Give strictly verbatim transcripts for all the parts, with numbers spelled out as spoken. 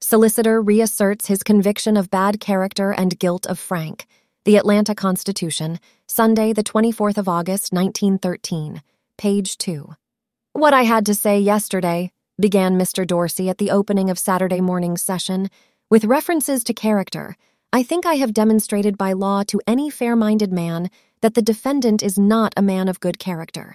Solicitor reasserts his conviction of bad character and guilt of Frank. The Atlanta Constitution, Sunday, the twenty-fourth of August, nineteen thirteen, page two. What I had to say yesterday, began Mister Dorsey at the opening of Saturday morning's session, with references to character, I think I have demonstrated by law to any fair-minded man that the defendant is not a man of good character.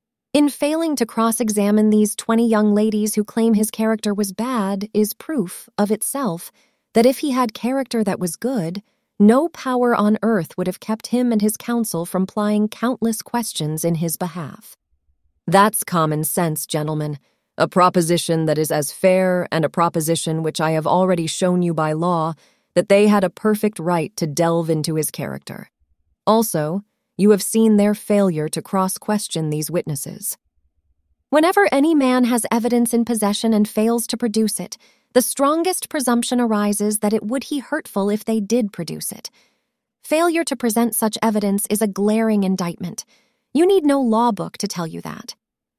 In failing to cross-examine these twenty young ladies who claim his character was bad is proof, of itself, that if he had character that was good, no power on earth would have kept him and his counsel from plying countless questions in his behalf. That's common sense, gentlemen, a proposition that is as fair and a proposition which I have already shown you by law that they had a perfect right to delve into his character. Also, you have seen their failure to cross-question these witnesses. Whenever any man has evidence in possession and fails to produce it, the strongest presumption arises that it would be hurtful if they did produce it. Failure to present such evidence is a glaring indictment. You need no law book to tell you that.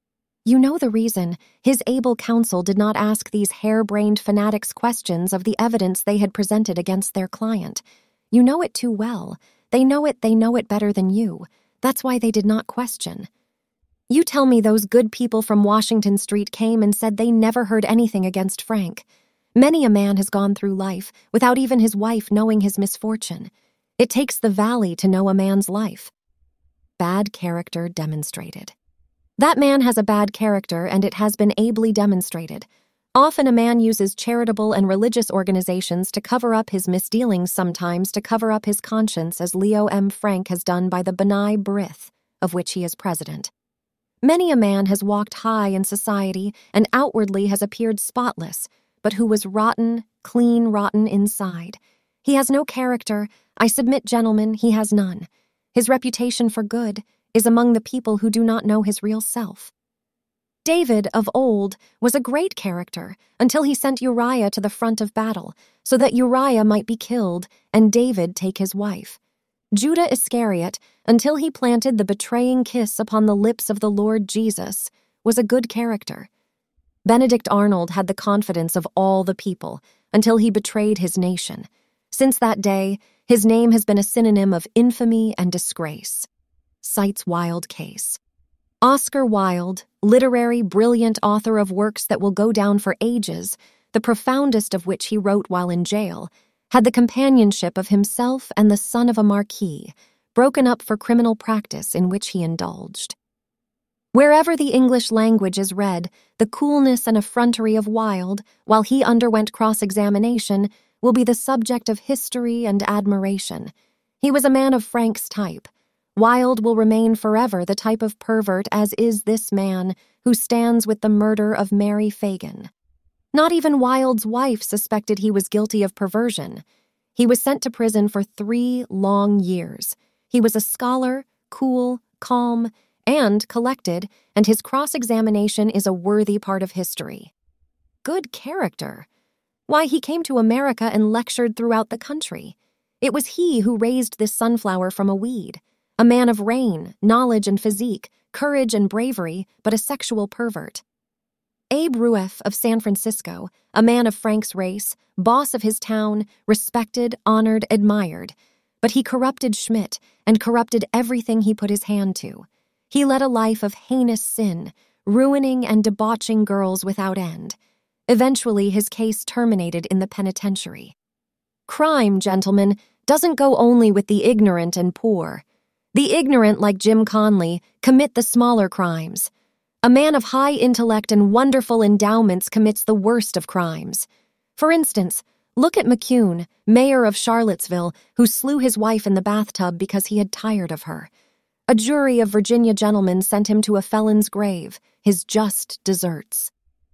You know the reason his able counsel did not ask these hair-brained fanatics questions of the evidence they had presented against their client. You know it too well. They know it, they know it better than you. That's why they did not question. You tell me those good people from Washington Street came and said they never heard anything against Frank. Many a man has gone through life without even his wife knowing his misfortune. It takes the valley to know a man's life. Bad character demonstrated. That man has a bad character, and it has been ably demonstrated. Often a man uses charitable and religious organizations to cover up his misdealings, sometimes to cover up his conscience, as Leo M. Frank has done by the B'nai B'rith, of which he is president. Many a man has walked high in society and outwardly has appeared spotless, but who was rotten, clean rotten inside. He has no character. I submit, gentlemen, he has none. His reputation for good is among the people who do not know his real self. David of old was a great character until he sent Uriah to the front of battle so that Uriah might be killed and David take his wife. Judah Iscariot, until he planted the betraying kiss upon the lips of the Lord Jesus, was a good character. Benedict Arnold had the confidence of all the people until he betrayed his nation. Since that day, his name has been a synonym of infamy and disgrace. Cites Wilde case. Oscar Wilde, literary, brilliant author of works that will go down for ages, the profoundest of which he wrote while in jail, had the companionship of himself and the son of a marquis, broken up for criminal practice in which he indulged. Wherever the English language is read, the coolness and effrontery of Wilde, while he underwent cross-examination, will be the subject of history and admiration. He was a man of Frank's type. Wilde will remain forever the type of pervert as is this man who stands with the murder of Mary Fagan. Not even Wilde's wife suspected he was guilty of perversion. He was sent to prison for three long years. He was a scholar, cool, calm, and collected, and his cross-examination is a worthy part of history. Good character. Why, he came to America and lectured throughout the country. It was he who raised this sunflower from a weed. A man of reign, knowledge and physique, courage and bravery, but a sexual pervert. Abe Rueff of San Francisco, a man of Frank's race, boss of his town, respected, honored, admired. But he corrupted Schmidt and corrupted everything he put his hand to. He led a life of heinous sin, ruining and debauching girls without end. Eventually, his case terminated in the penitentiary. Crime, gentlemen, doesn't go only with the ignorant and poor. The ignorant, like Jim Conley, commit the smaller crimes. A man of high intellect and wonderful endowments commits the worst of crimes. For instance, look at McCune, mayor of Charlottesville, who slew his wife in the bathtub because he had tired of her. A jury of Virginia gentlemen sent him to a felon's grave, his just deserts.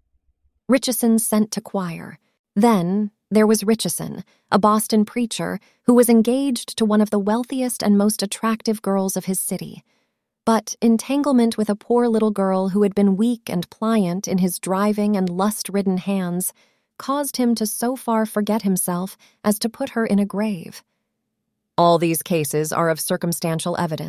Richeson sent to choir. Then there was Richeson, a Boston preacher who was engaged to one of the wealthiest and most attractive girls of his city. But entanglement with a poor little girl who had been weak and pliant in his driving and lust-ridden hands caused him to so far forget himself as to put her in a grave. All these cases are of circumstantial evidence,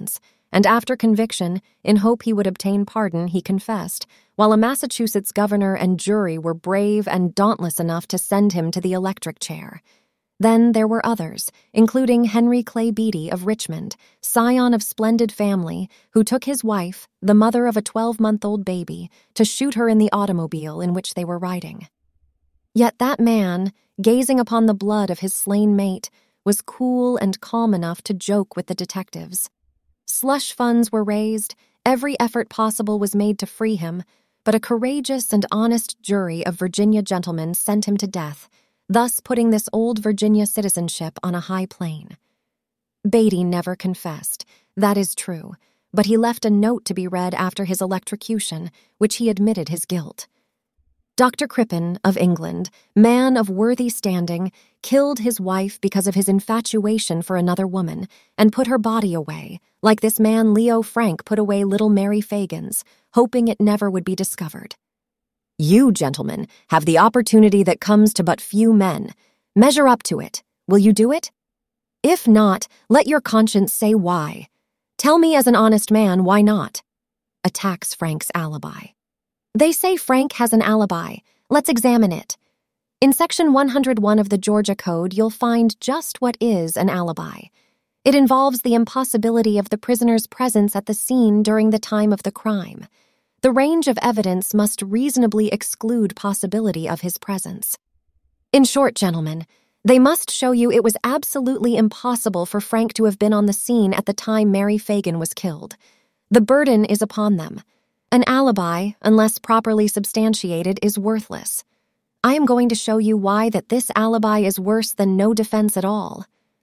and after conviction, in hope he would obtain pardon, he confessed, while a Massachusetts governor and jury were brave and dauntless enough to send him to the electric chair. Then there were others, including Henry Clay Beatty of Richmond, scion of splendid family, who took his wife, the mother of a twelve-month-old baby, to shoot her in the automobile in which they were riding. Yet that man, gazing upon the blood of his slain mate, was cool and calm enough to joke with the detectives. Slush funds were raised, every effort possible was made to free him, but a courageous and honest jury of Virginia gentlemen sent him to death, thus putting this old Virginia citizenship on a high plane. Beatty never confessed, that is true, but he left a note to be read after his electrocution, which he admitted his guilt. Doctor Crippen of England, man of worthy standing, killed his wife because of his infatuation for another woman and put her body away, like this man Leo Frank put away little Mary Fagans, hoping it never would be discovered. You, gentlemen, have the opportunity that comes to but few men. Measure up to it. Will you do it? If not, let your conscience say why. Tell me as an honest man why not. Attacks Frank's alibi. They say Frank has an alibi. Let's examine it. In Section one hundred one of the Georgia Code, you'll find just what is an alibi. It involves the impossibility of the prisoner's presence at the scene during the time of the crime. The range of evidence must reasonably exclude possibility of his presence. In short, gentlemen, they must show you it was absolutely impossible for Frank to have been on the scene at the time Mary Fagan was killed. The burden is upon them. An alibi, unless properly substantiated, is worthless. I am going to show you why that this alibi is worse than no defense at all.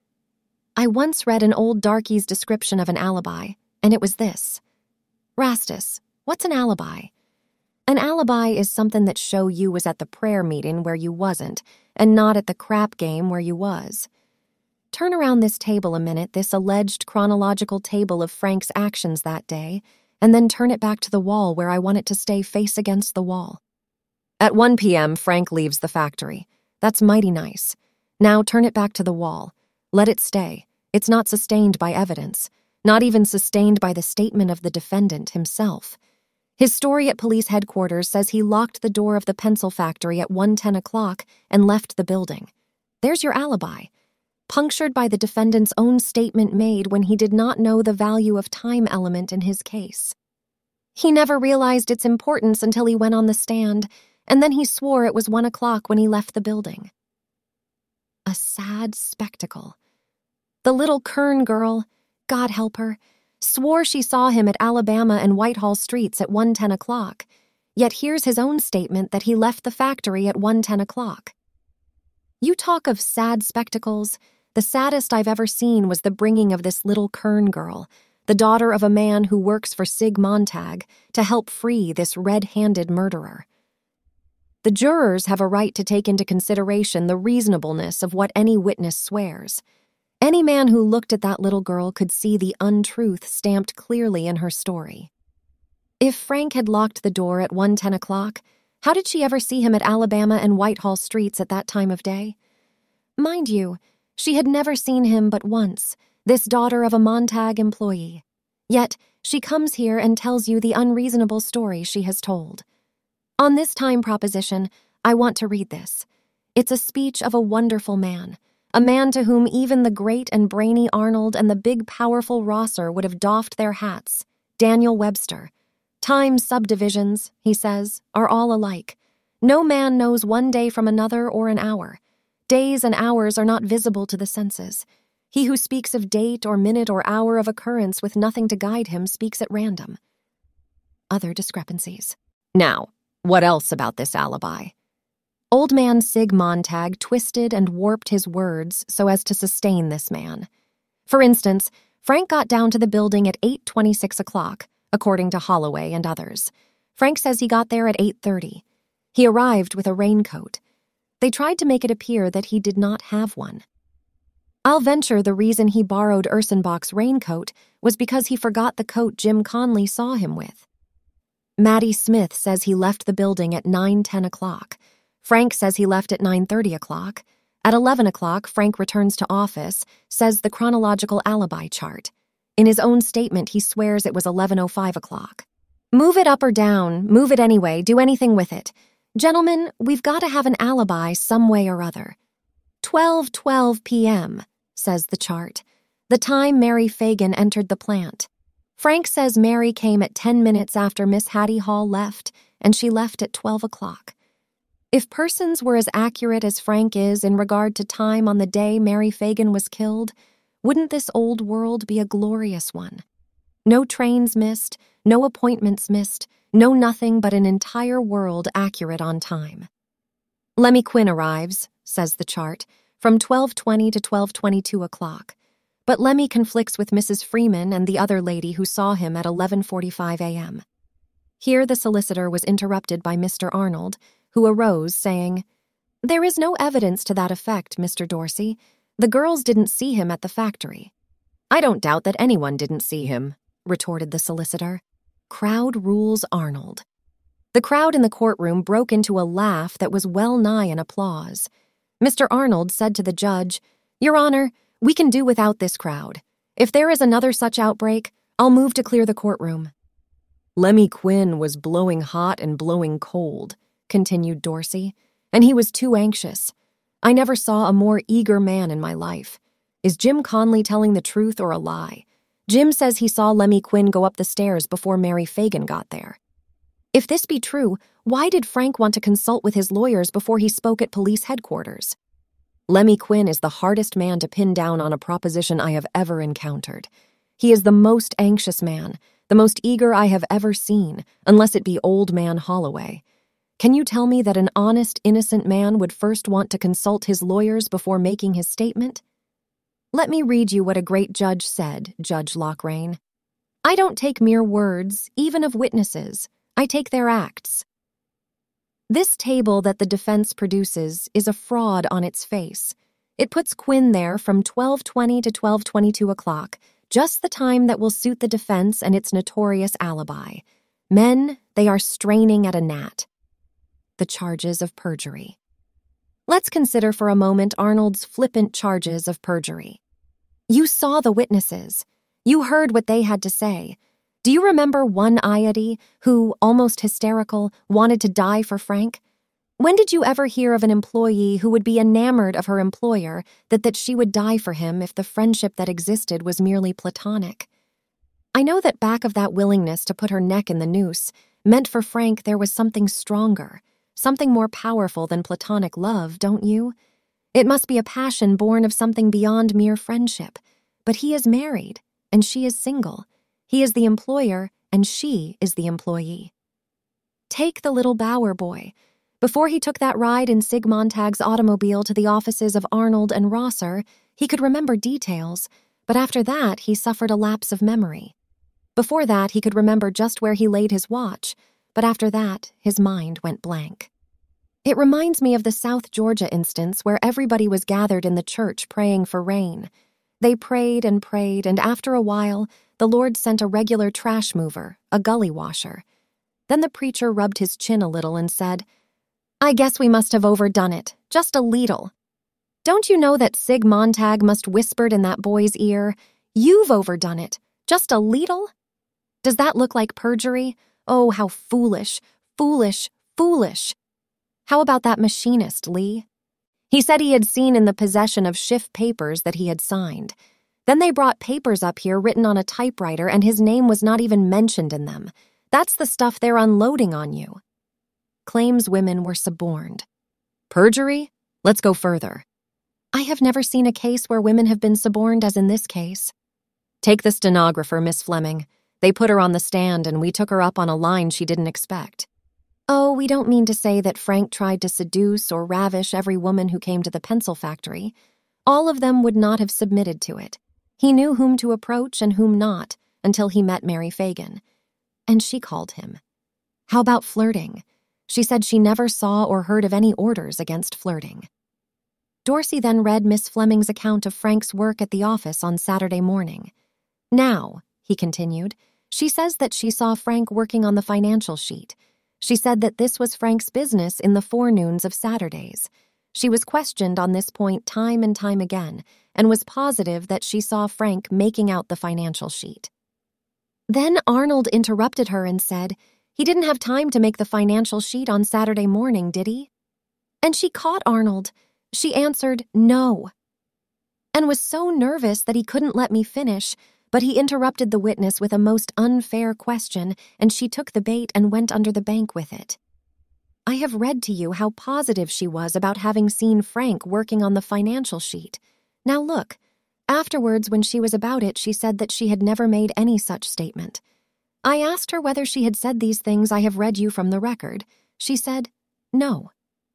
I once read an old darkie's description of an alibi, and it was this. Rastus, what's an alibi? An alibi is something that show you was at the prayer meeting where you wasn't, and not at the crap game where you was. Turn around this table a minute, this alleged chronological table of Frank's actions that day, and then turn it back to the wall where I want it to stay face against the wall. At one p.m., Frank leaves the factory. That's mighty nice. Now turn it back to the wall. Let it stay. It's not sustained by evidence, not even sustained by the statement of the defendant himself. His story at police headquarters says he locked the door of the pencil factory at one ten o'clock and left the building. There's your alibi, punctured by the defendant's own statement made when he did not know the value of time element in his case. He never realized its importance until he went on the stand, and then he swore it was one o'clock when he left the building. A sad spectacle. The little Kern girl, God help her, swore she saw him at Alabama and Whitehall Streets at one ten o'clock, yet here's his own statement that he left the factory at one ten o'clock. You talk of sad spectacles. The saddest I've ever seen was the bringing of this little Kern girl, the daughter of a man who works for Sig Montag, to help free this red-handed murderer. The jurors have a right to take into consideration the reasonableness of what any witness swears. Any man who looked at that little girl could see the untruth stamped clearly in her story. If Frank had locked the door at one ten o'clock, how did she ever see him at Alabama and Whitehall Streets at that time of day? Mind you, she had never seen him but once, this daughter of a Montag employee. Yet, she comes here and tells you the unreasonable story she has told. On this time proposition, I want to read this. It's a speech of a wonderful man, a man to whom even the great and brainy Arnold and the big powerful Rosser would have doffed their hats, Daniel Webster. Time subdivisions, he says, are all alike. No man knows one day from another or an hour. Days and hours are not visible to the senses. He who speaks of date or minute or hour of occurrence with nothing to guide him speaks at random. Other discrepancies. Now, what else about this alibi? Old man Sig Montag twisted and warped his words so as to sustain this man. For instance, Frank got down to the building at eight twenty-six o'clock, according to Holloway and others. Frank says he got there at eight thirty. He arrived with a raincoat. They tried to make it appear that he did not have one. I'll venture the reason he borrowed Ursenbach's raincoat was because he forgot the coat Jim Conley saw him with. Matty Smith says he left the building at nine ten o'clock. Frank says he left at nine thirty o'clock. At eleven o'clock, Frank returns to office, says the chronological alibi chart. In his own statement, he swears it was eleven oh five o'clock. Move it up or down, move it anyway, do anything with it. Gentlemen, we've got to have an alibi some way or other. twelve twelve p.m., says the chart, the time Mary Fagan entered the plant. Frank says Mary came at ten minutes after Miss Hattie Hall left, and she left at twelve o'clock. If persons were as accurate as Frank is in regard to time on the day Mary Fagan was killed, wouldn't this old world be a glorious one? No trains missed, no appointments missed, no nothing but an entire world accurate on time. Lemmy Quinn arrives, says the chart, from twelve twenty to twelve twenty-two o'clock. But Lemmy conflicts with Missus Freeman and the other lady who saw him at eleven forty-five a.m. Here the solicitor was interrupted by Mister Arnold, who arose, saying, "There is no evidence to that effect, Mister Dorsey. The girls didn't see him at the factory." "I don't doubt that anyone didn't see him," retorted the solicitor. Crowd rules Arnold. The crowd in the courtroom broke into a laugh that was well nigh an applause. Mister Arnold said to the judge, "Your Honor, we can do without this crowd. If there is another such outbreak, I'll move to clear the courtroom." "Lemmy Quinn was blowing hot and blowing cold," continued Dorsey, "and he was too anxious. I never saw a more eager man in my life. Is Jim Conley telling the truth or a lie? Jim says he saw Lemmy Quinn go up the stairs before Mary Fagan got there. If this be true, why did Frank want to consult with his lawyers before he spoke at police headquarters? Lemmy Quinn is the hardest man to pin down on a proposition I have ever encountered. He is the most anxious man, the most eager I have ever seen, unless it be Old Man Holloway. Can you tell me that an honest, innocent man would first want to consult his lawyers before making his statement? Let me read you what a great judge said, Judge Lochrain. "I don't take mere words, even of witnesses. I take their acts." This table that the defense produces is a fraud on its face. It puts Quinn there from twelve twenty to twelve twenty-two o'clock, just the time that will suit the defense and its notorious alibi. Men, they are straining at a gnat. The charges of perjury. Let's consider for a moment Arnold's flippant charges of perjury. You saw the witnesses. You heard what they had to say. Do you remember one Iody who, almost hysterical, wanted to die for Frank? When did you ever hear of an employee who would be enamored of her employer that that she would die for him if the friendship that existed was merely platonic? I know that back of that willingness to put her neck in the noose meant for Frank there was something stronger, something more powerful than platonic love, don't you? It must be a passion born of something beyond mere friendship. But he is married, and she is single. He is the employer, and she is the employee. Take the little Bauer boy. Before he took that ride in Sig Montag's automobile to the offices of Arnold and Rosser, he could remember details, but after that he suffered a lapse of memory. Before that he could remember just where he laid his watch, but after that his mind went blank. It reminds me of the South Georgia instance where everybody was gathered in the church praying for rain. They prayed and prayed, and after a while, the Lord sent a regular trash mover, a gully washer. Then the preacher rubbed his chin a little and said, "I guess we must have overdone it, just a leetle." Don't you know that Sig Montag must whispered in that boy's ear, "You've overdone it, just a leetle"? Does that look like perjury? Oh, how foolish, foolish, foolish. How about that machinist, Lee? He said he had seen in the possession of Schiff papers that he had signed. Then they brought papers up here written on a typewriter and his name was not even mentioned in them. That's the stuff they're unloading on you. Claims women were suborned. Perjury? Let's go further. I have never seen a case where women have been suborned as in this case. Take the stenographer, Miss Fleming. They put her on the stand and we took her up on a line she didn't expect. Oh, we don't mean to say that Frank tried to seduce or ravish every woman who came to the pencil factory. All of them would not have submitted to it. He knew whom to approach and whom not, until he met Mary Fagan. And she called him. How about flirting? She said she never saw or heard of any orders against flirting. Dorsey then read Miss Fleming's account of Frank's work at the office on Saturday morning. Now, he continued, she says that she saw Frank working on the financial sheet. She said that this was Frank's business in the forenoons of Saturdays. She was questioned on this point time and time again and was positive that she saw Frank making out the financial sheet. Then Arnold interrupted her and said, "He didn't have time to make the financial sheet on Saturday morning, did he?" And she caught Arnold. She answered, "No," and was so nervous that he couldn't let me finish, but he interrupted the witness with a most unfair question, and she took the bait and went under the bank with it. I have read to you how positive she was about having seen Frank working on the financial sheet. Now look, afterwards when she was about it, she said that she had never made any such statement. I asked her whether she had said these things I have read you from the record. She said, "No."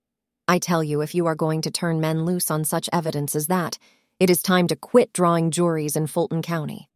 I tell you, if you are going to turn men loose on such evidence as that, it is time to quit drawing juries in Fulton County.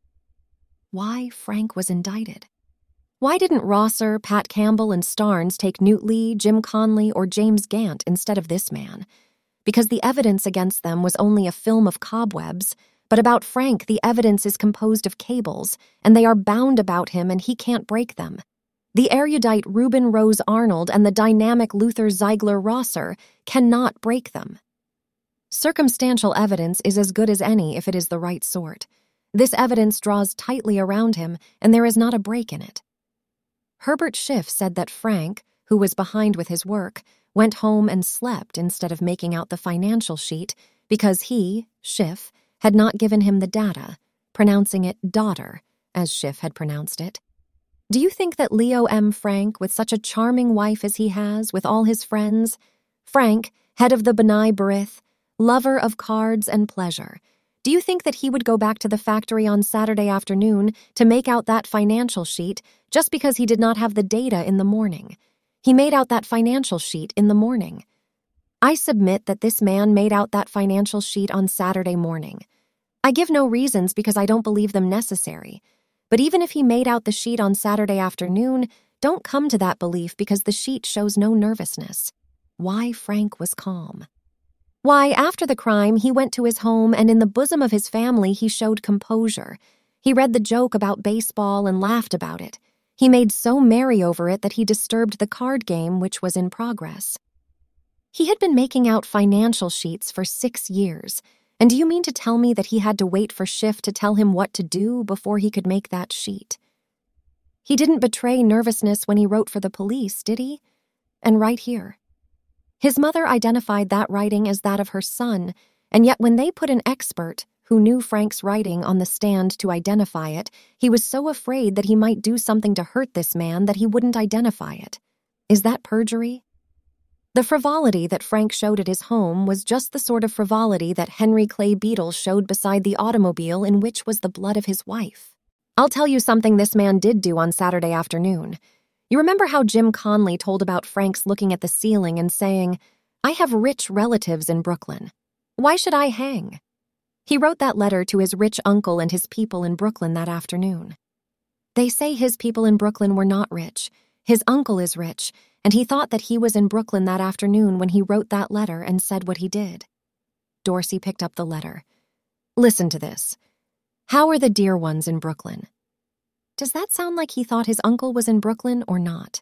Why Frank was indicted? Why didn't Rosser, Pat Campbell, and Starnes take Newt Lee, Jim Conley, or James Gant instead of this man? Because the evidence against them was only a film of cobwebs, but about Frank the evidence is composed of cables, and they are bound about him and he can't break them. The erudite Reuben Rose Arnold and the dynamic Luther Ziegler Rosser cannot break them. Circumstantial evidence is as good as any if it is the right sort. This evidence draws tightly around him, and there is not a break in it. Herbert Schiff said that Frank, who was behind with his work, went home and slept instead of making out the financial sheet because he, Schiff, had not given him the data, pronouncing it daughter, as Schiff had pronounced it. Do you think that Leo M. Frank, with such a charming wife as he has, with all his friends, Frank, head of the B'nai B'rith, lover of cards and pleasure, do you think that he would go back to the factory on Saturday afternoon to make out that financial sheet just because he did not have the data in the morning? He made out that financial sheet in the morning. I submit that this man made out that financial sheet on Saturday morning. I give no reasons because I don't believe them necessary. But even if he made out the sheet on Saturday afternoon, don't come to that belief because the sheet shows no nervousness. Why Frank was calm. Why, after the crime, he went to his home and in the bosom of his family he showed composure. He read the joke about baseball and laughed about it. He made so merry over it that he disturbed the card game which was in progress. He had been making out financial sheets for six years, and do you mean to tell me that he had to wait for Schiff to tell him what to do before he could make that sheet? He didn't betray nervousness when he wrote for the police, did he? And right here. His mother identified that writing as that of her son, and yet when they put an expert who knew Frank's writing on the stand to identify it, he was so afraid that he might do something to hurt this man that he wouldn't identify it. Is that perjury? The frivolity that Frank showed at his home was just the sort of frivolity that Henry Clay Beadle showed beside the automobile in which was the blood of his wife. I'll tell you something this man did do on Saturday afternoon. You remember how Jim Conley told about Frank's looking at the ceiling and saying, "I have rich relatives in Brooklyn. Why should I hang?" He wrote that letter to his rich uncle and his people in Brooklyn that afternoon. They say his people in Brooklyn were not rich. His uncle is rich, and he thought that he was in Brooklyn that afternoon when he wrote that letter and said what he did. Dorsey picked up the letter. Listen to this. How are the dear ones in Brooklyn? Does that sound like he thought his uncle was in Brooklyn or not?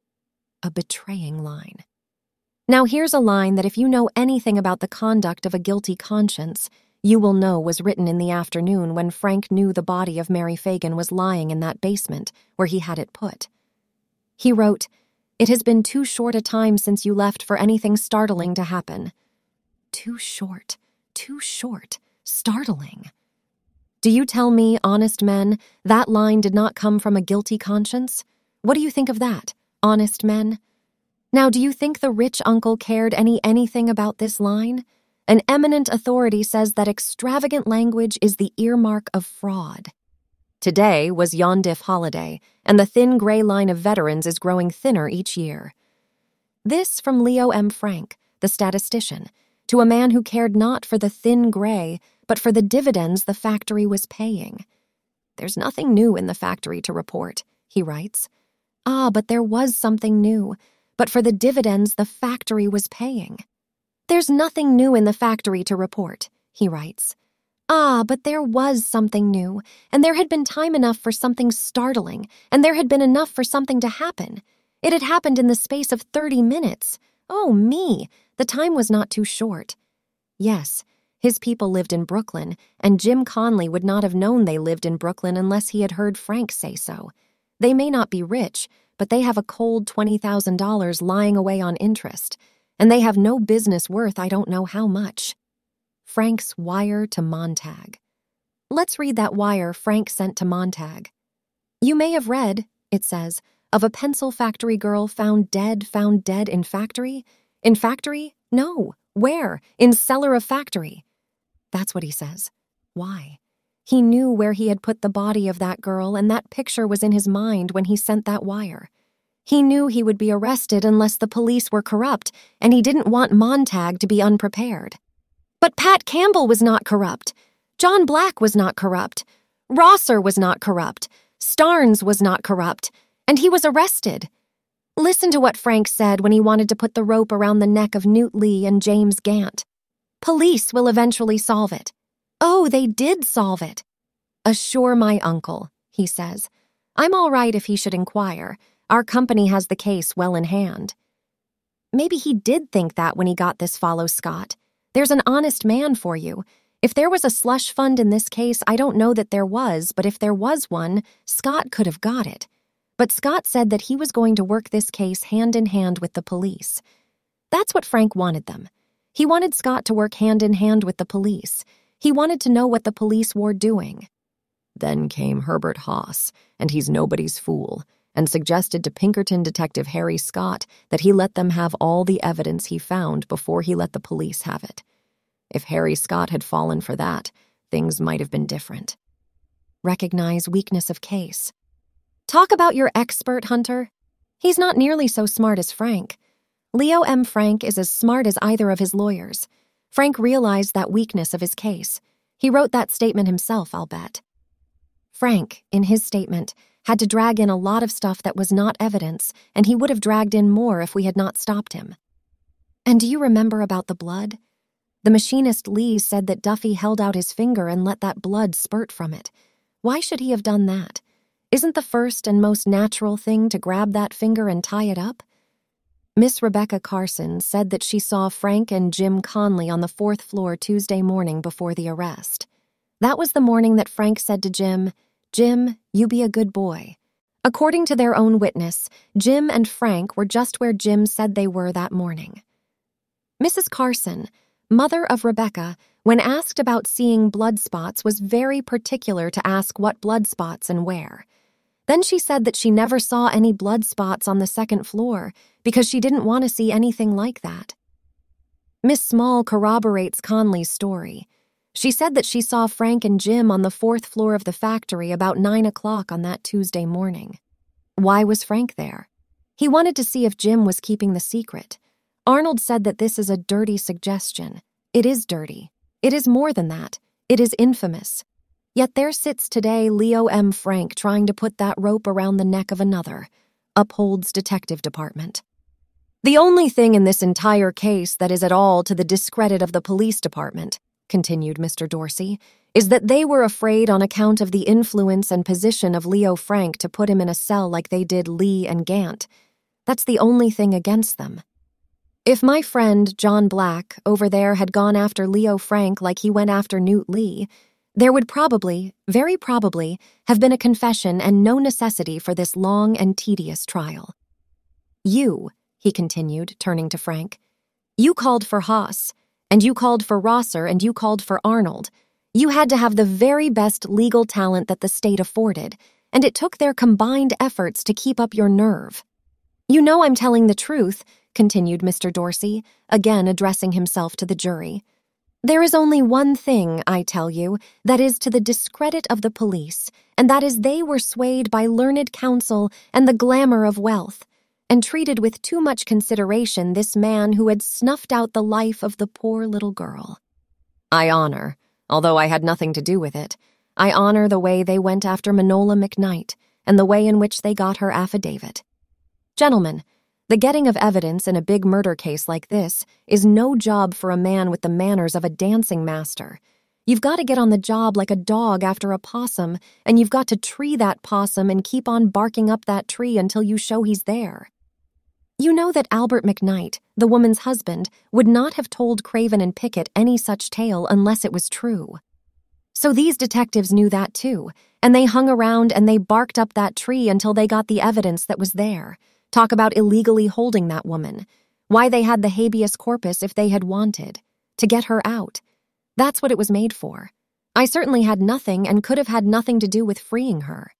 A betraying line. Now here's a line that if you know anything about the conduct of a guilty conscience, you will know was written in the afternoon when Frank knew the body of Mary Fagan was lying in that basement where he had it put. He wrote, "It has been too short a time since you left for anything startling to happen." Too short, too short, startling. Do you tell me, honest men, that line did not come from a guilty conscience? What do you think of that, honest men? Now, do you think the rich uncle cared any anything about this line? An eminent authority says that extravagant language is the earmark of fraud. Today was Yondiff holiday, and the thin gray line of veterans is growing thinner each year. This from Leo M. Frank, the statistician, to a man who cared not for the thin gray, but for the dividends the factory was paying. There's nothing new in the factory to report, he writes. Ah, but there was something new, but for the dividends the factory was paying. There's nothing new in the factory to report, he writes. Ah, but there was something new, and there had been time enough for something startling, and there had been enough for something to happen. It had happened in the space of thirty minutes. Oh, me! The time was not too short. Yes, his people lived in Brooklyn, and Jim Conley would not have known they lived in Brooklyn unless he had heard Frank say so. They may not be rich, but they have a cold twenty thousand dollars lying away on interest, and they have no business worth I don't know how much. Frank's wire to Montag. Let's read that wire Frank sent to Montag. You may have read, it says, of a pencil factory girl found dead, found dead in factory? In factory? No. Where? In cellar of factory. That's what he says. Why? He knew where he had put the body of that girl, and that picture was in his mind when he sent that wire. He knew he would be arrested unless the police were corrupt, and he didn't want Montag to be unprepared. But Pat Campbell was not corrupt. John Black was not corrupt. Rosser was not corrupt. Starnes was not corrupt. And he was arrested. Listen to what Frank said when he wanted to put the rope around the neck of Newt Lee and James Gant. Police will eventually solve it. Oh, they did solve it. Assure my uncle, he says. I'm all right if he should inquire. Our company has the case well in hand. Maybe he did think that when he got this follow Scott. There's an honest man for you. If there was a slush fund in this case, I don't know that there was, but if there was one, Scott could have got it. But Scott said that he was going to work this case hand in hand with the police. That's what Frank wanted them. He wanted Scott to work hand in hand with the police. He wanted to know what the police were doing. Then came Herbert Haas, and he's nobody's fool, and suggested to Pinkerton Detective Harry Scott that he let them have all the evidence he found before he let the police have it. If Harry Scott had fallen for that, things might have been different. Recognize weakness of case. Talk about your expert, Hunter. He's not nearly so smart as Frank. Leo M. Frank is as smart as either of his lawyers. Frank realized that weakness of his case. He wrote that statement himself, I'll bet. Frank, in his statement, had to drag in a lot of stuff that was not evidence, and he would have dragged in more if we had not stopped him. And do you remember about the blood? The machinist Lee said that Duffy held out his finger and let that blood spurt from it. Why should he have done that? Isn't the first and most natural thing to grab that finger and tie it up? Miss Rebecca Carson said that she saw Frank and Jim Conley on the fourth floor Tuesday morning before the arrest. That was the morning that Frank said to Jim, Jim, you be a good boy. According to their own witness, Jim and Frank were just where Jim said they were that morning. Missus Carson, mother of Rebecca, when asked about seeing blood spots, was very particular to ask what blood spots and where. Then she said that she never saw any blood spots on the second floor because she didn't want to see anything like that. Miss Small corroborates Conley's story. She said that she saw Frank and Jim on the fourth floor of the factory about nine o'clock on that Tuesday morning. Why was Frank there? He wanted to see if Jim was keeping the secret. Arnold said that this is a dirty suggestion. It is dirty. It is more than that. It is infamous. Yet there sits today Leo M. Frank trying to put that rope around the neck of another. Upholds Detective Department. The only thing in this entire case that is at all to the discredit of the police department, continued Mister Dorsey, is that they were afraid on account of the influence and position of Leo Frank to put him in a cell like they did Lee and Gant. That's the only thing against them. If my friend, John Black, over there had gone after Leo Frank like he went after Newt Lee, there would probably, very probably, have been a confession and no necessity for this long and tedious trial. You, he continued, turning to Frank, you called for Haas, and you called for Rosser, and you called for Arnold. You had to have the very best legal talent that the state afforded, and it took their combined efforts to keep up your nerve. You know I'm telling the truth, continued Mister Dorsey, again addressing himself to the jury. There is only one thing, I tell you, that is to the discredit of the police, and that is they were swayed by learned counsel and the glamour of wealth, and treated with too much consideration this man who had snuffed out the life of the poor little girl. I honor, although I had nothing to do with it, I honor the way they went after Manola McKnight and the way in which they got her affidavit. Gentlemen, the getting of evidence in a big murder case like this is no job for a man with the manners of a dancing master. You've got to get on the job like a dog after a possum, and you've got to tree that possum and keep on barking up that tree until you show he's there. You know that Albert McKnight, the woman's husband, would not have told Craven and Pickett any such tale unless it was true. So these detectives knew that too, and they hung around and they barked up that tree until they got the evidence that was there. Talk about illegally holding that woman. Why they had the habeas corpus if they had wanted. To get her out. That's what it was made for. I certainly had nothing and could have had nothing to do with freeing her.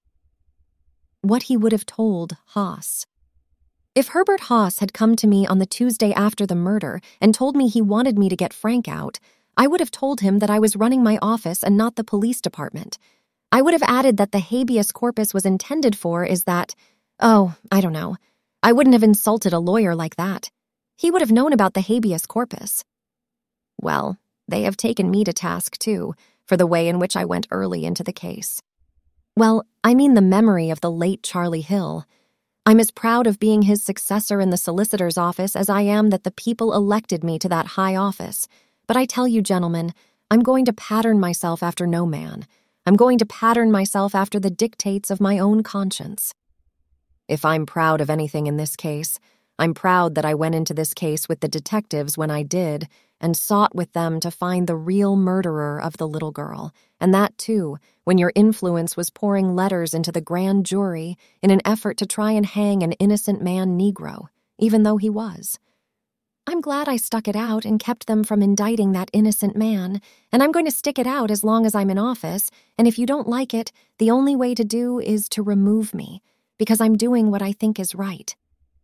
What he would have told Haas. If Herbert Haas had come to me on the Tuesday after the murder and told me he wanted me to get Frank out, I would have told him that I was running my office and not the police department. I would have added that the habeas corpus was intended for is that, oh, I don't know. I wouldn't have insulted a lawyer like that. He would have known about the habeas corpus. Well, they have taken me to task, too, for the way in which I went early into the case. Well, I mean the memory of the late Charlie Hill. I'm as proud of being his successor in the solicitor's office as I am that the people elected me to that high office. But I tell you, gentlemen, I'm going to pattern myself after no man. I'm going to pattern myself after the dictates of my own conscience. If I'm proud of anything in this case, I'm proud that I went into this case with the detectives when I did and sought with them to find the real murderer of the little girl, and that, too, when your influence was pouring letters into the grand jury in an effort to try and hang an innocent man Negro, even though he was. I'm glad I stuck it out and kept them from indicting that innocent man, and I'm going to stick it out as long as I'm in office, and if you don't like it, the only way to do is to remove me, because I'm doing what I think is right.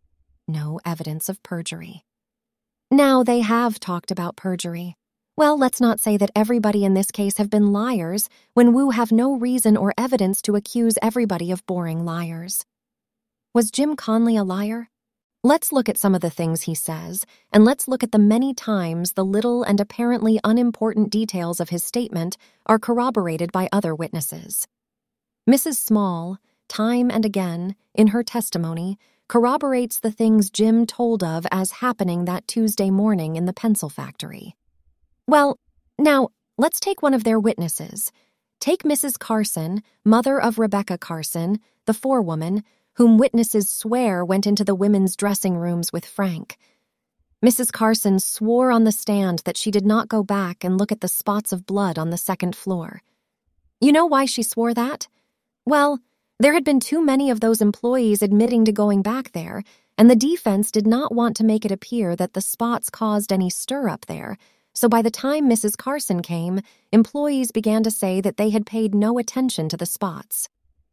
No evidence of perjury. Now they have talked about perjury. Well, let's not say that everybody in this case have been liars when Wu have no reason or evidence to accuse everybody of boring liars. Was Jim Conley a liar? Let's look at some of the things he says, and let's look at the many times the little and apparently unimportant details of his statement are corroborated by other witnesses. Missus Small, time and again, in her testimony, corroborates the things Jim told of as happening that Tuesday morning in the pencil factory. Well, now, let's take one of their witnesses. Take Missus Carson, mother of Rebecca Carson, the forewoman, whom witnesses swear went into the women's dressing rooms with Frank. Missus Carson swore on the stand that she did not go back and look at the spots of blood on the second floor. You know why she swore that? Well, there had been too many of those employees admitting to going back there, and the defense did not want to make it appear that the spots caused any stir up there, so by the time Missus Carson came, employees began to say that they had paid no attention to the spots.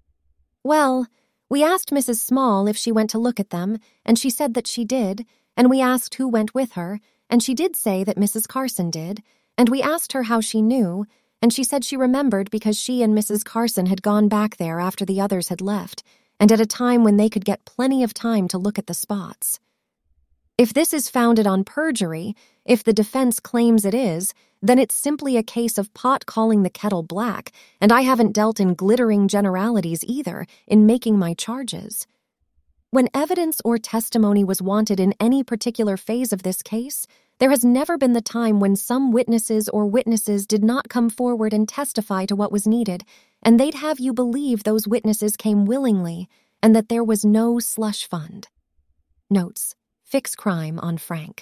Well, we asked Missus Small if she went to look at them, and she said that she did, and we asked who went with her, and she did say that Missus Carson did, and we asked her how she knew, and she said she remembered because she and Missus Carson had gone back there after the others had left, and at a time when they could get plenty of time to look at the spots. If this is founded on perjury, if the defense claims it is, then it's simply a case of pot calling the kettle black, and I haven't dealt in glittering generalities either in making my charges. When evidence or testimony was wanted in any particular phase of this case, there has never been the time when some witnesses or witnesses did not come forward and testify to what was needed, and they'd have you believe those witnesses came willingly and that there was no slush fund. Notes. Fix crime on Frank.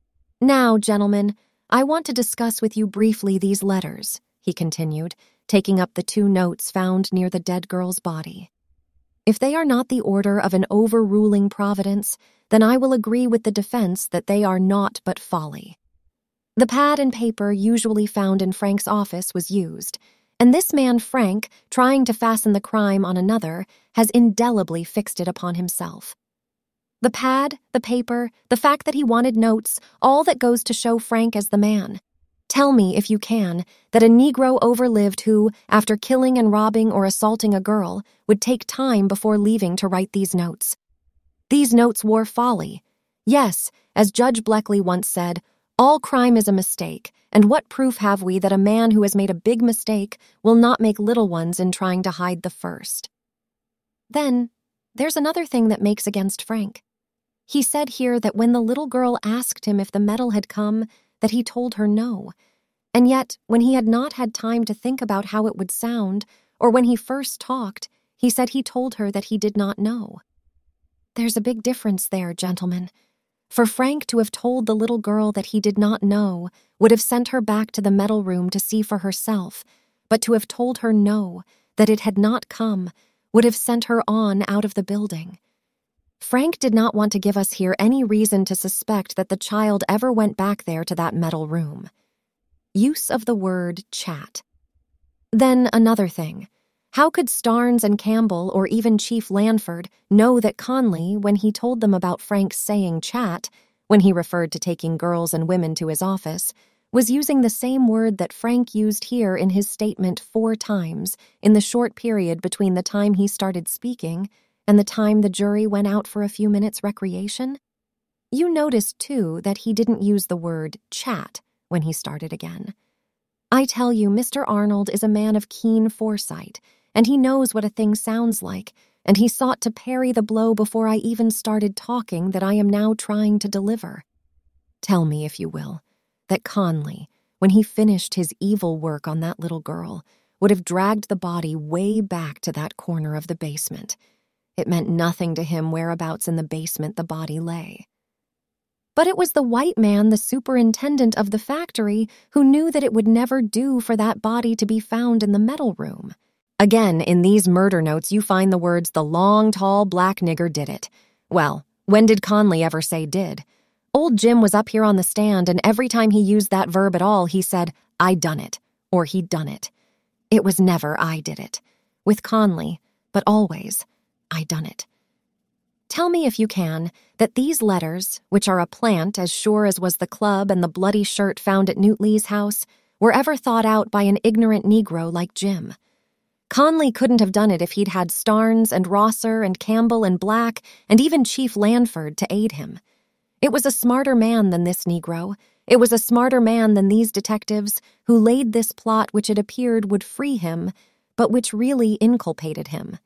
Now, gentlemen, I want to discuss with you briefly these letters, he continued, taking up the two notes found near the dead girl's body. If they are not the order of an overruling providence, then I will agree with the defense that they are naught but folly. The pad and paper usually found in Frank's office was used, and this man Frank, trying to fasten the crime on another, has indelibly fixed it upon himself. The pad, the paper, the fact that he wanted notes, all that goes to show Frank as the man. Tell me, if you can, that a Negro overlived who, after killing and robbing or assaulting a girl, would take time before leaving to write these notes. These notes wore folly. Yes, as Judge Bleckley once said, all crime is a mistake, and what proof have we that a man who has made a big mistake will not make little ones in trying to hide the first? Then, there's another thing that makes against Frank. He said here that when the little girl asked him if the medal had come, that he told her no. And yet, when he had not had time to think about how it would sound, or when he first talked, he said he told her that he did not know. There's a big difference there, gentlemen. For Frank to have told the little girl that he did not know would have sent her back to the metal room to see for herself, but to have told her no, that it had not come, would have sent her on out of the building. Frank did not want to give us here any reason to suspect that the child ever went back there to that metal room. Use of the word chat. Then another thing. How could Starnes and Campbell or even Chief Lanford know that Conley, when he told them about Frank's saying chat, when he referred to taking girls and women to his office, was using the same word that Frank used here in his statement four times in the short period between the time he started speaking and the time the jury went out for a few minutes' recreation? You noticed, too, that he didn't use the word chat when he started again. I tell you, Mister Arnold is a man of keen foresight, and he knows what a thing sounds like, and he sought to parry the blow before I even started talking that I am now trying to deliver. Tell me, if you will, that Conley, when he finished his evil work on that little girl, would have dragged the body way back to that corner of the basement. It meant nothing to him whereabouts in the basement the body lay. But it was the white man, the superintendent of the factory, who knew that it would never do for that body to be found in the metal room. Again, in these murder notes, you find the words, "the long, tall, black nigger did it." Well, when did Conley ever say did? Old Jim was up here on the stand, and every time he used that verb at all, he said, "I done it," or "he done it." It was never "I did it." With Conley, but always, "I done it." Tell me, if you can, that these letters, which are a plant as sure as was the club and the bloody shirt found at Newt Lee's house, were ever thought out by an ignorant Negro like Jim. Conley couldn't have done it if he'd had Starnes and Rosser and Campbell and Black and even Chief Lanford to aid him. It was a smarter man than this Negro. It was a smarter man than these detectives who laid this plot which it appeared would free him, but which really inculpated him.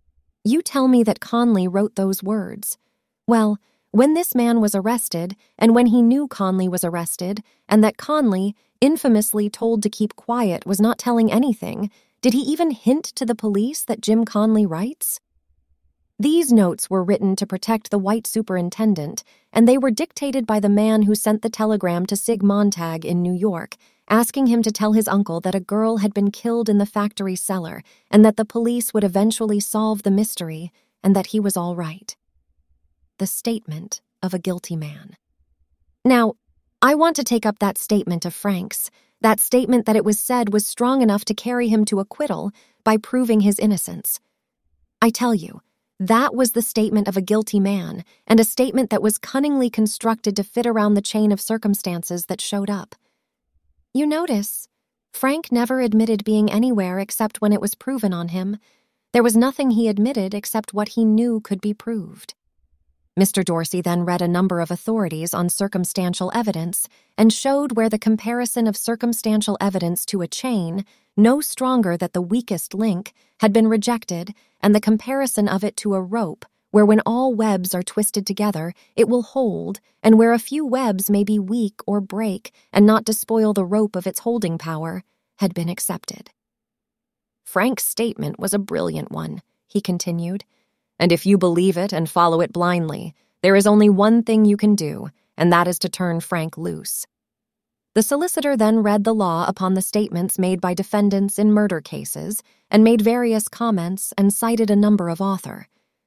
You tell me that Conley wrote those words. Well, when this man was arrested, and when he knew Conley was arrested, and that Conley, infamously told to keep quiet, was not telling anything, did he even hint to the police that Jim Conley writes? These notes were written to protect the white superintendent, and they were dictated by the man who sent the telegram to Sig Montag in New York, asking him to tell his uncle that a girl had been killed in the factory cellar and that the police would eventually solve the mystery and that he was all right. The statement of a guilty man. Now, I want to take up that statement of Frank's, that statement that it was said was strong enough to carry him to acquittal by proving his innocence. I tell you, that was the statement of a guilty man, and a statement that was cunningly constructed to fit around the chain of circumstances that showed up. You notice, Frank never admitted being anywhere except when it was proven on him. There was nothing he admitted except what he knew could be proved. Mister Dorsey then read a number of authorities on circumstantial evidence and showed where the comparison of circumstantial evidence to a chain, no stronger than the weakest link, had been rejected, and the comparison of it to a rope, where when all webs are twisted together, it will hold, and where a few webs may be weak or break and not despoil the rope of its holding power, had been accepted. Frank's statement was a brilliant one, he continued, and if you believe it and follow it blindly, there is only one thing you can do, and that is to turn Frank loose. The solicitor then read the law upon the statements made by defendants in murder cases and made various comments and cited a number of authors.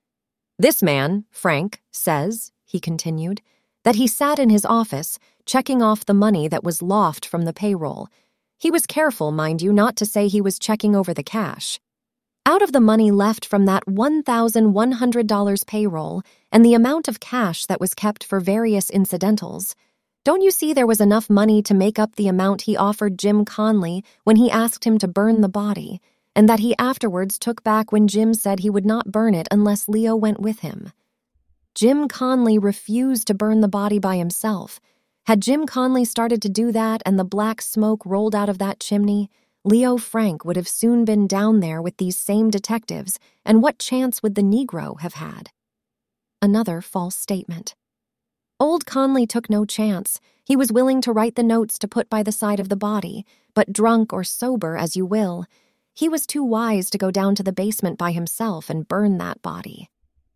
This man, Frank, says, he continued, that he sat in his office checking off the money that was loft from the payroll. He was careful, mind you, not to say he was checking over the cash. Out of the money left from that one thousand one hundred dollars payroll and the amount of cash that was kept for various incidentals, don't you see there was enough money to make up the amount he offered Jim Conley when he asked him to burn the body, and that he afterwards took back when Jim said he would not burn it unless Leo went with him? Jim Conley refused to burn the body by himself. Had Jim Conley started to do that and the black smoke rolled out of that chimney, Leo Frank would have soon been down there with these same detectives, and what chance would the Negro have had? Another false statement. Old Conley took no chance. He was willing to write the notes to put by the side of the body, but drunk or sober as you will, he was too wise to go down to the basement by himself and burn that body.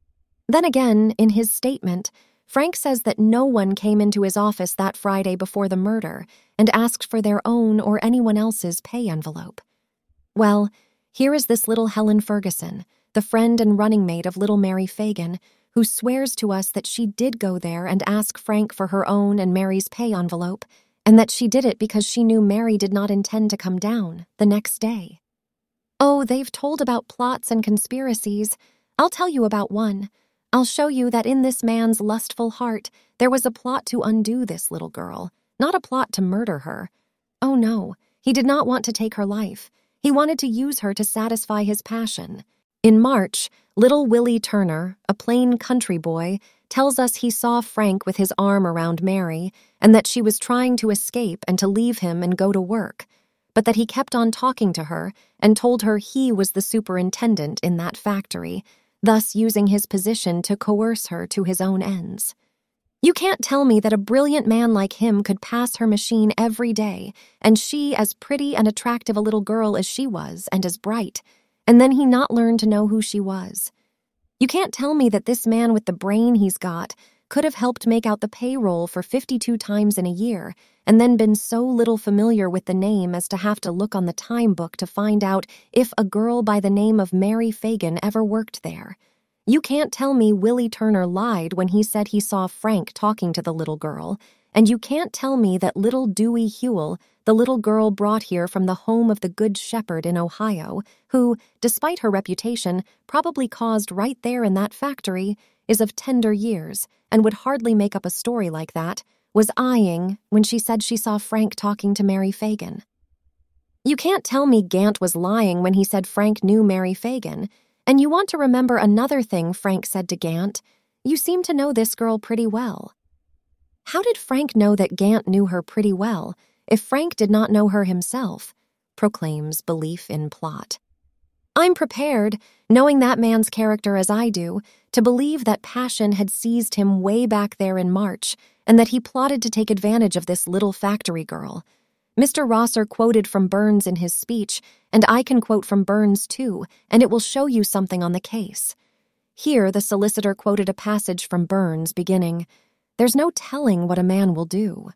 Then again, in his statement, Frank says that no one came into his office that Friday before the murder and asked for their own or anyone else's pay envelope. Well, here is this little Helen Ferguson, the friend and running mate of little Mary Fagan, who swears to us that she did go there and ask Frank for her own and Mary's pay envelope, and that she did it because she knew Mary did not intend to come down the next day. Oh, they've told about plots and conspiracies. I'll tell you about one. I'll show you that in this man's lustful heart, there was a plot to undo this little girl, not a plot to murder her. Oh no, he did not want to take her life. He wanted to use her to satisfy his passion. In March, little Willie Turner, a plain country boy, tells us he saw Frank with his arm around Mary and that she was trying to escape and to leave him and go to work, but that he kept on talking to her and told her he was the superintendent in that factory, thus using his position to coerce her to his own ends. You can't tell me that a brilliant man like him could pass her machine every day, and she as pretty and attractive a little girl as she was and as bright, and then he not learn to know who she was. You can't tell me that this man with the brain he's got could have helped make out the payroll for fifty-two times in a year, and then been so little familiar with the name as to have to look on the time book to find out if a girl by the name of Mary Fagan ever worked there. You can't tell me Willie Turner lied when he said he saw Frank talking to the little girl, and you can't tell me that little Dewey Hewell, the little girl brought here from the home of the Good Shepherd in Ohio, who, despite her reputation, probably caused right there in that factory, is of tender years, and would hardly make up a story like that, was eyeing when she said she saw Frank talking to Mary Fagan. You can't tell me Gant was lying when he said Frank knew Mary Fagan, and you want to remember another thing Frank said to Gant. You seem to know this girl pretty well. How did Frank know that Gant knew her pretty well if Frank did not know her himself? Proclaims belief in plot. I'm prepared, knowing that man's character as I do, to believe that passion had seized him way back there in March, and that he plotted to take advantage of this little factory girl. Mister Rosser quoted from Burns in his speech, and I can quote from Burns too, and it will show you something on the case. Here, the solicitor quoted a passage from Burns beginning, "There's no telling what a man will do."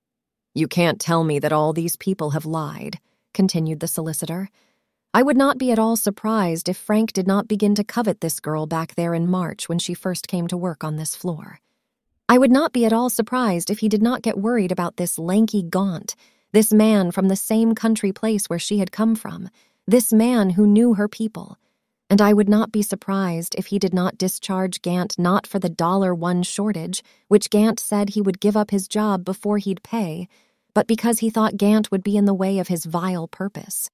"You can't tell me that all these people have lied," continued the solicitor. "I would not be at all surprised if Frank did not begin to covet this girl back there in March when she first came to work on this floor. I would not be at all surprised if he did not get worried about this lanky Gaunt, this man from the same country place where she had come from, this man who knew her people. And I would not be surprised if he did not discharge Gant not for the dollar one shortage, which Gant said he would give up his job before he'd pay, but because he thought Gant would be in the way of his vile purpose.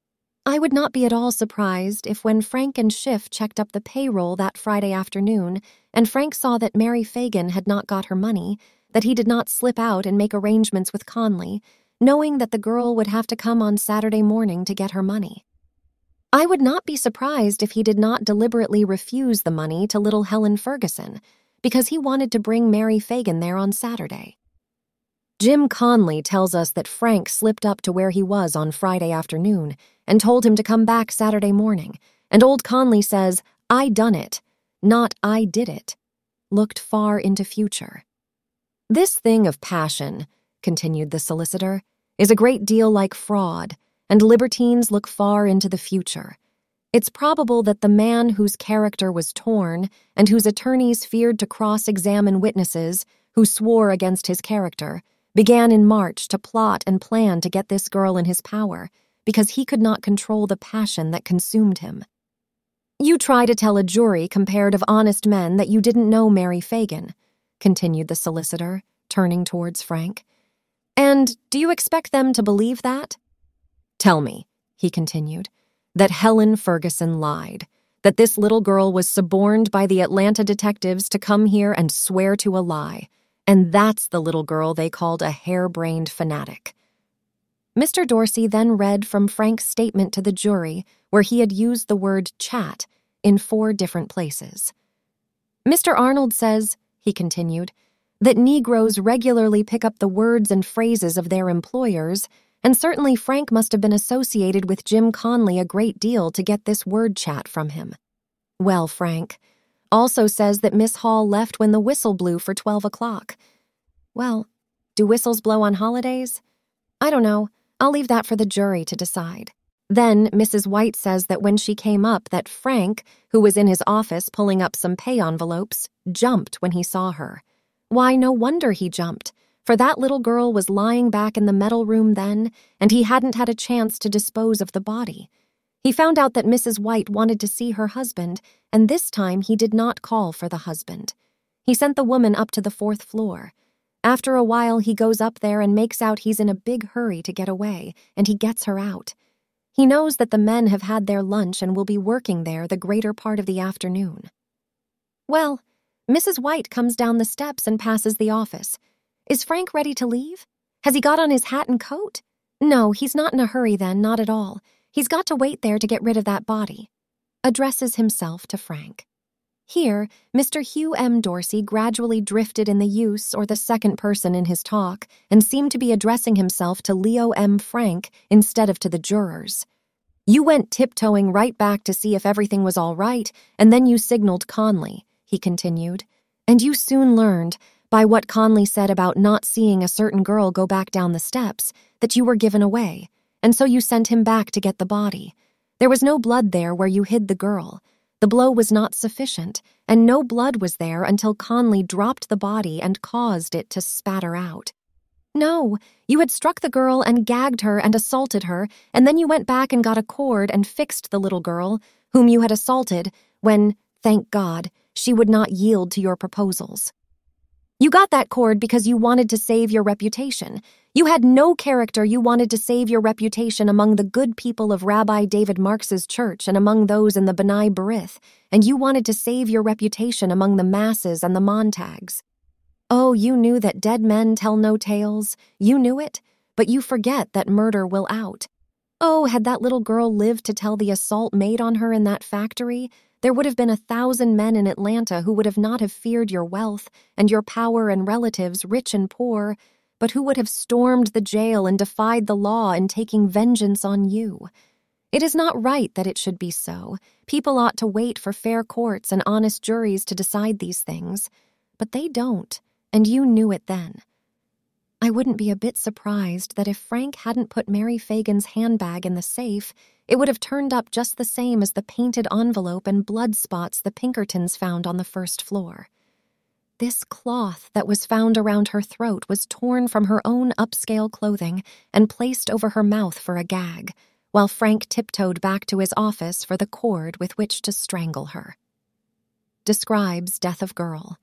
I would not be at all surprised if when Frank and Schiff checked up the payroll that Friday afternoon, and Frank saw that Mary Fagan had not got her money, that he did not slip out and make arrangements with Conley, knowing that the girl would have to come on Saturday morning to get her money. I would not be surprised if he did not deliberately refuse the money to little Helen Ferguson, because he wanted to bring Mary Fagan there on Saturday. Jim Conley tells us that Frank slipped up to where he was on Friday afternoon and told him to come back Saturday morning, and old Conley says, "I done it," not "I did it," looked far into future. This thing of passion, continued the solicitor, is a great deal like fraud, and libertines look far into the future. It's probable that the man whose character was torn and whose attorneys feared to cross-examine witnesses who swore against his character began in March to plot and plan to get this girl in his power because he could not control the passion that consumed him. You try to tell a jury compared of honest men that you didn't know Mary Fagan, continued the solicitor, turning towards Frank. And do you expect them to believe that? Tell me, he continued, that Helen Ferguson lied, that this little girl was suborned by the Atlanta detectives to come here and swear to a lie, and that's the little girl they called a harebrained fanatic. Mister Dorsey then read from Frank's statement to the jury where he had used the word chat in four different places. Mister Arnold says, he continued, that Negroes regularly pick up the words and phrases of their employers, and certainly Frank must have been associated with Jim Conley a great deal to get this word chat from him. Well, Frank, Also says that Miss Hall left when the whistle blew for twelve o'clock. Well, do whistles blow on holidays? I don't know. I'll leave that for the jury to decide. Then Missus White says that when she came up that Frank, who was in his office pulling up some pay envelopes, jumped when he saw her. Why, no wonder he jumped, for that little girl was lying back in the metal room then, and he hadn't had a chance to dispose of the body. He found out that Missus White wanted to see her husband, and this time he did not call for the husband. He sent the woman up to the fourth floor. After a while, he goes up there and makes out he's in a big hurry to get away, and he gets her out. He knows that the men have had their lunch and will be working there the greater part of the afternoon. Well, Missus White comes down the steps and passes the office. Is Frank ready to leave? Has he got on his hat and coat? No, he's not in a hurry then, not at all. He's got to wait there to get rid of that body. Addresses himself to Frank. Here, Mister Hugh M. Dorsey gradually drifted in the use or the second person in his talk and seemed to be addressing himself to Leo M. Frank instead of to the jurors. You went tiptoeing right back to see if everything was all right, and then you signaled Conley, he continued. And you soon learned, by what Conley said about not seeing a certain girl go back down the steps, that you were given away, and so you sent him back to get the body. There was no blood there where you hid the girl. The blow was not sufficient, and no blood was there until Conley dropped the body and caused it to spatter out. No, you had struck the girl and gagged her and assaulted her, and then you went back and got a cord and fixed the little girl, whom you had assaulted, when, thank God, she would not yield to your proposals. You got that cord because you wanted to save your reputation. You had no character. You wanted to save your reputation among the good people of Rabbi David Marks's church and among those in the B'nai B'rith, and you wanted to save your reputation among the masses and the Montags. Oh, you knew that dead men tell no tales. You knew it, but you forget that murder will out. Oh, had that little girl lived to tell the assault made on her in that factory, there would have been a thousand men in Atlanta who would have not have feared your wealth and your power and relatives, rich and poor, but who would have stormed the jail and defied the law in taking vengeance on you. It is not right that it should be so. People ought to wait for fair courts and honest juries to decide these things. But they don't, and you knew it then. I wouldn't be a bit surprised that if Frank hadn't put Mary Fagan's handbag in the safe, it would have turned up just the same as the painted envelope and blood spots the Pinkertons found on the first floor. This cloth that was found around her throat was torn from her own upscale clothing and placed over her mouth for a gag, while Frank tiptoed back to his office for the cord with which to strangle her. Describes death of girl.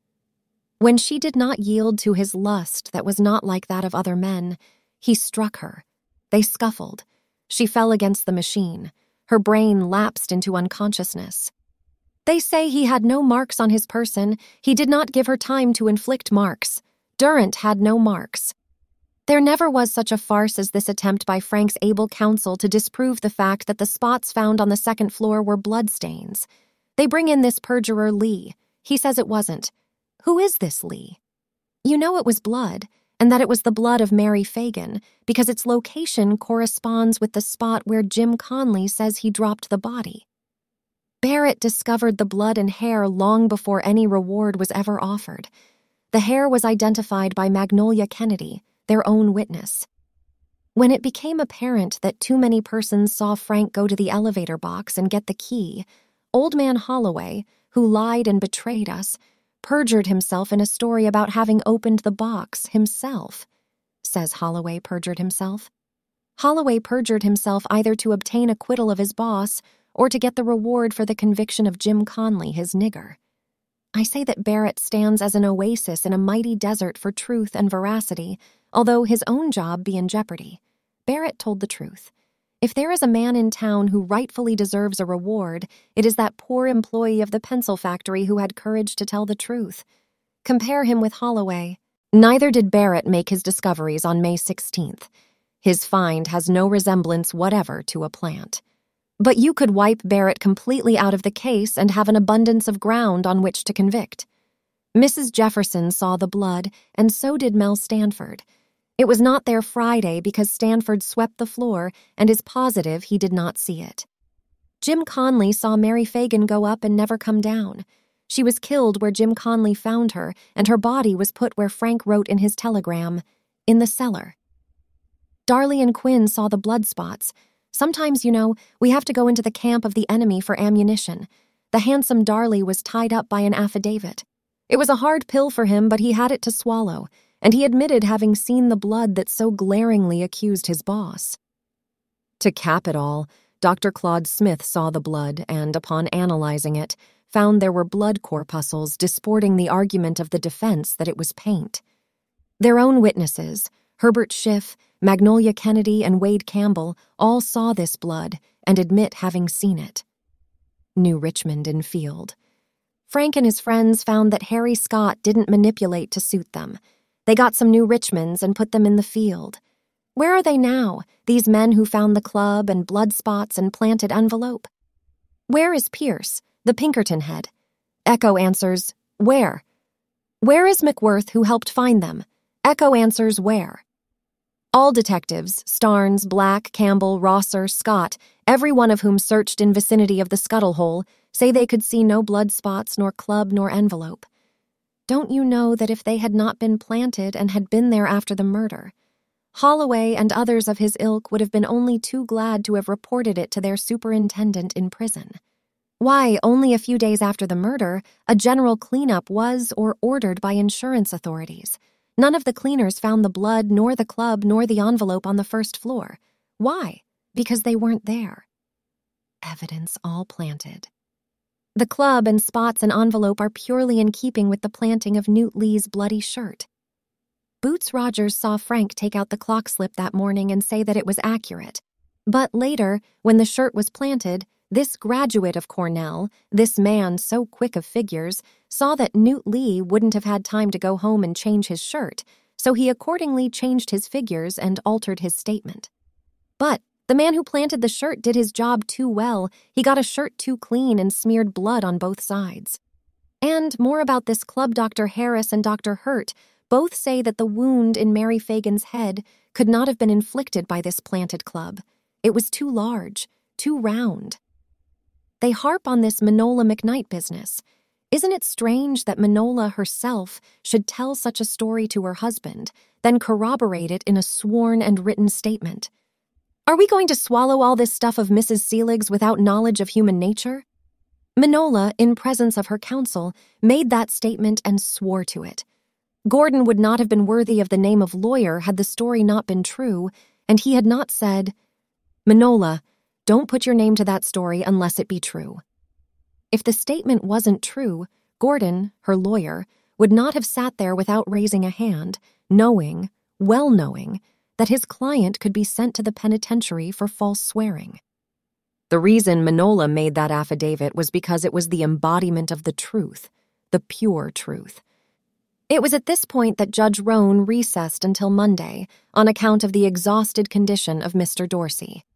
When she did not yield to his lust that was not like that of other men, he struck her. They scuffled. She fell against the machine. Her brain lapsed into unconsciousness. They say he had no marks on his person. He did not give her time to inflict marks. Durant had no marks. There never was such a farce as this attempt by Frank's able counsel to disprove the fact that the spots found on the second floor were bloodstains. They bring in this perjurer Lee. He says it wasn't. Who is this Lee? You know it was blood, and that it was the blood of Mary Fagan, because its location corresponds with the spot where Jim Conley says he dropped the body. Barrett discovered the blood and hair long before any reward was ever offered. The hair was identified by Magnolia Kennedy, their own witness. When it became apparent that too many persons saw Frank go to the elevator box and get the key, Old Man Holloway, who lied and betrayed us, perjured himself in a story about having opened the box himself. Says Holloway perjured himself. Holloway perjured himself either to obtain acquittal of his boss or to get the reward for the conviction of Jim Conley, his nigger. I say that Barrett stands as an oasis in a mighty desert for truth and veracity, although his own job be in jeopardy. Barrett told the truth. If there is a man in town who rightfully deserves a reward, it is that poor employee of the pencil factory who had courage to tell the truth. Compare him with Holloway. Neither did Barrett make his discoveries on May sixteenth. His find has no resemblance whatever to a plant. But you could wipe Barrett completely out of the case and have an abundance of ground on which to convict. Missus Jefferson saw the blood, and so did Mel Stanford. It was not there Friday because Stanford swept the floor and is positive he did not see it. Jim Conley saw Mary Fagan go up and never come down. She was killed where Jim Conley found her, and her body was put where Frank wrote in his telegram, in the cellar. Darley and Quinn saw the blood spots. Sometimes, you know, we have to go into the camp of the enemy for ammunition. The handsome Darley was tied up by an affidavit. It was a hard pill for him, but he had it to swallow, and he admitted having seen the blood that so glaringly accused his boss. To cap it all, Doctor Claude Smith saw the blood and, upon analyzing it, found there were blood corpuscles disporting the argument of the defense that it was paint. Their own witnesses, Herbert Schiff, Magnolia Kennedy, and Wade Campbell, all saw this blood and admit having seen it. New Richmond in field. Frank and his friends found that Harry Scott didn't manipulate to suit them. They got some New Richmonds and put them in the field. Where are they now, these men who found the club and blood spots and planted envelope? Where is Pierce, the Pinkerton head? Echo answers, where? Where is McWhirth, who helped find them? Echo answers, where? All detectives, Starnes, Black, Campbell, Rosser, Scott, every one of whom searched in vicinity of the scuttle hole, say they could see no blood spots, nor club, nor envelope. Don't you know that if they had not been planted and had been there after the murder, Holloway and others of his ilk would have been only too glad to have reported it to their superintendent in prison? Why, only a few days after the murder, a general cleanup was or ordered by insurance authorities. None of the cleaners found the blood, nor the club, nor the envelope on the first floor. Why? Because they weren't there. Evidence all planted. The club and spots and envelope are purely in keeping with the planting of Newt Lee's bloody shirt. Boots Rogers saw Frank take out the clock slip that morning and say that it was accurate. But later, when the shirt was planted, this graduate of Cornell, this man so quick of figures, saw that Newt Lee wouldn't have had time to go home and change his shirt, so he accordingly changed his figures and altered his statement. But the man who planted the shirt did his job too well. He got a shirt too clean and smeared blood on both sides. And more about this club, Doctor Harris and Doctor Hurt both say that the wound in Mary Fagan's head could not have been inflicted by this planted club. It was too large, too round. They harp on this Manola McKnight business. Isn't it strange that Manola herself should tell such a story to her husband, then corroborate it in a sworn and written statement? Are we going to swallow all this stuff of Missus Selig's without knowledge of human nature? Manola, in presence of her counsel, made that statement and swore to it. Gordon would not have been worthy of the name of lawyer had the story not been true, and he had not said, "Manola, don't put your name to that story unless it be true." If the statement wasn't true, Gordon, her lawyer, would not have sat there without raising a hand, knowing, well knowing, that his client could be sent to the penitentiary for false swearing. The reason Manola made that affidavit was because it was the embodiment of the truth, the pure truth. It was at this point that Judge Roan recessed until Monday on account of the exhausted condition of Mister Dorsey.